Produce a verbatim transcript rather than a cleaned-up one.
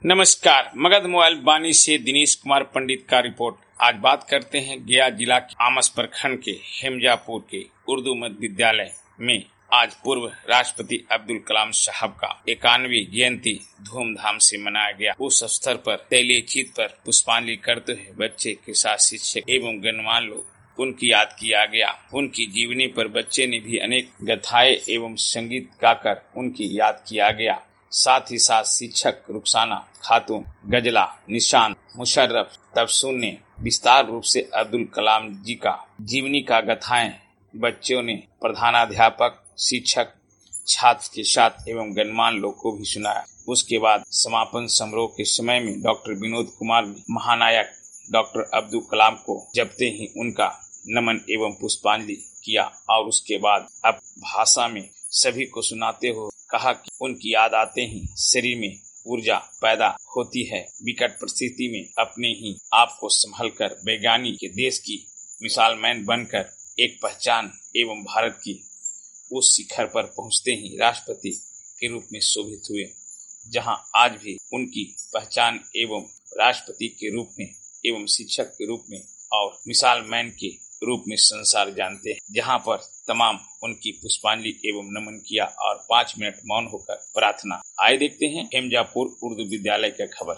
नमस्कार, मगध मोबाइल बानी से दिनेश कुमार पंडित का रिपोर्ट। आज बात करते हैं गया जिला के आमस प्रखंड के हेमजापुर के उर्दू मध्य विद्यालय में आज पूर्व राष्ट्रपति अब्दुल कलाम साहब का इक्यानवी जयंती धूमधाम से मनाया गया। उस अवसर पर तैलीय चित पर पुष्पांजलि करते हुए बच्चे के साथ शिक्षक एवं गणमान्य लोग उनकी याद किया गया। उनकी जीवनी पर बच्चे ने भी अनेक गाथाएं एवं संगीत गाकर उनकी याद किया गया। साथ ही साथ शिक्षक रुखसाना खातून, गजला, निशान, मुशर्रफ, तबसुन ने विस्तार रूप से अब्दुल कलाम जी का जीवनी का गाथाएं बच्चों ने प्रधानाध्यापक, शिक्षक, छात्र के साथ एवं गणमान्य लोग को भी सुनाया। उसके बाद समापन समारोह के समय में डॉक्टर विनोद कुमार ने महानायक डॉक्टर अब्दुल कलाम को जपते ही उनका नमन एवं पुष्पांजलि किया और उसके बाद अब भाषा में सभी को सुनाते हुए कहा कि उनकी याद आते ही शरीर में ऊर्जा पैदा होती है। विकट परिस्थिति में अपने ही आप को संभल कर वैज्ञानिक के देश की मिसालमैन बनकर एक पहचान एवं भारत की उस शिखर पर पहुंचते ही राष्ट्रपति के रूप में शोभित हुए, जहां आज भी उनकी पहचान एवं राष्ट्रपति के रूप में एवं शिक्षक के रूप में और मिसालमैन के रूप में संसार जानते हैं। जहां पर तमाम उनकी पुष्पांजलि एवं नमन किया और पाँच मिनट मौन होकर प्रार्थना। आए देखते हैं हेमजापुर उर्दू विद्यालय का खबर।